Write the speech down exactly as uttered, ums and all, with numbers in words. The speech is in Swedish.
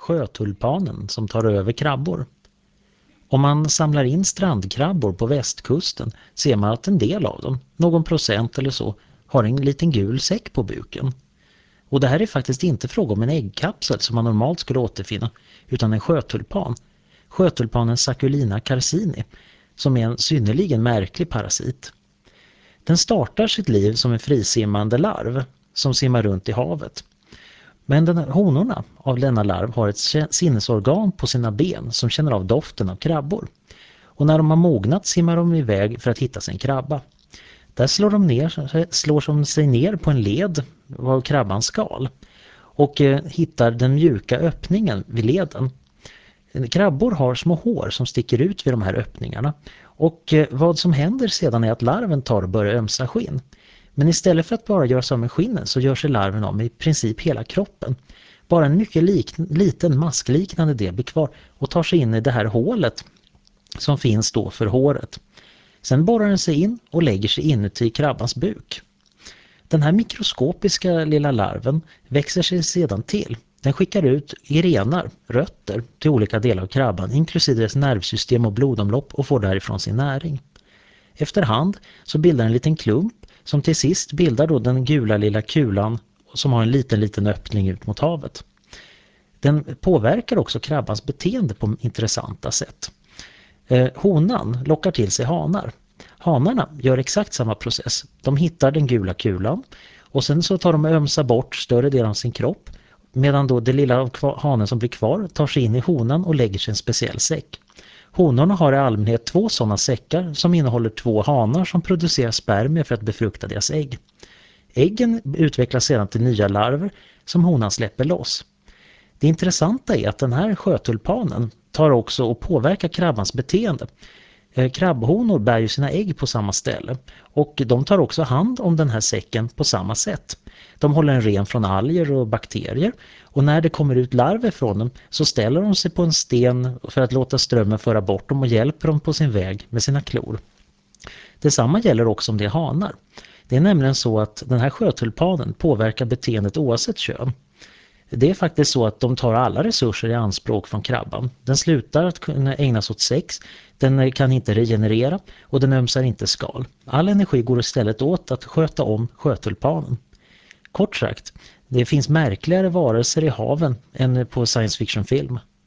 sjötulpanen som tar över krabbor. Om man samlar in strandkrabbor på västkusten ser man att en del av dem, någon procent eller så, har en liten gul säck på buken. Och det här är faktiskt inte fråga om en äggkapsel som man normalt skulle återfinna, utan en sjötulpan. Sjötulpanen Saculina carcini, som är en synnerligen märklig parasit. Den startar sitt liv som en frisimmande larv som simmar runt i havet. Men den här honorna av denna larv har ett sinnesorgan på sina ben som känner av doften av krabbor. Och när de har mognat simmar de iväg för att hitta sin krabba. Där slår de, ner, slår de sig ner på en led av krabbans skal och eh, hittar den mjuka öppningen vid leden. Krabbor har små hår som sticker ut vid de här öppningarna och eh, vad som händer sedan är att larven tar och börjar ömsa skinn. Men istället för att bara göra sig av med skinnen så gör sig larven av med i princip hela kroppen. Bara en mycket lik, liten maskliknande del blir kvar och tar sig in i det här hålet som finns då för håret. Sen borrar den sig in och lägger sig inuti krabbans buk. Den här mikroskopiska lilla larven växer sig sedan till. Den skickar ut grenar, rötter, till olika delar av krabban, inklusive dess nervsystem och blodomlopp och får därifrån sin näring. Efterhand så bildar en liten klump som till sist bildar då den gula lilla kulan som har en liten liten öppning ut mot havet. Den påverkar också krabbans beteende på intressanta sätt. Eh, honan lockar till sig hanar. Hanarna gör exakt samma process. De hittar den gula kulan och sen så tar de och ömsar bort större delen av sin kropp medan då det lilla av hanen som blir kvar tar sig in i honan och lägger sig en speciell säck. Honorna har i allmänhet två sådana säckar som innehåller två hanar som producerar spermier för att befrukta deras ägg. Äggen utvecklas sedan till nya larver som honan släpper loss. Det intressanta är att den här sjötulpanen tar också och påverkar krabbans beteende. Krabbhonor bär ju sina ägg på samma ställe och de tar också hand om den här säcken på samma sätt. De håller den ren från alger och bakterier och när det kommer ut larver från dem så ställer de sig på en sten för att låta strömmen föra bort dem och hjälper dem på sin väg med sina klor. Detsamma gäller också om det är hanar. Det är nämligen så att den här sjötulpanen påverkar beteendet oavsett kön. Det är faktiskt så att de tar alla resurser i anspråk från krabban. Den slutar att kunna ägnas åt sex, den kan inte regenerera och den ömsar inte skal. All energi går istället åt att sköta om sjötulpanen. Kort sagt, det finns märkligare varelser i haven än på science fiction-film.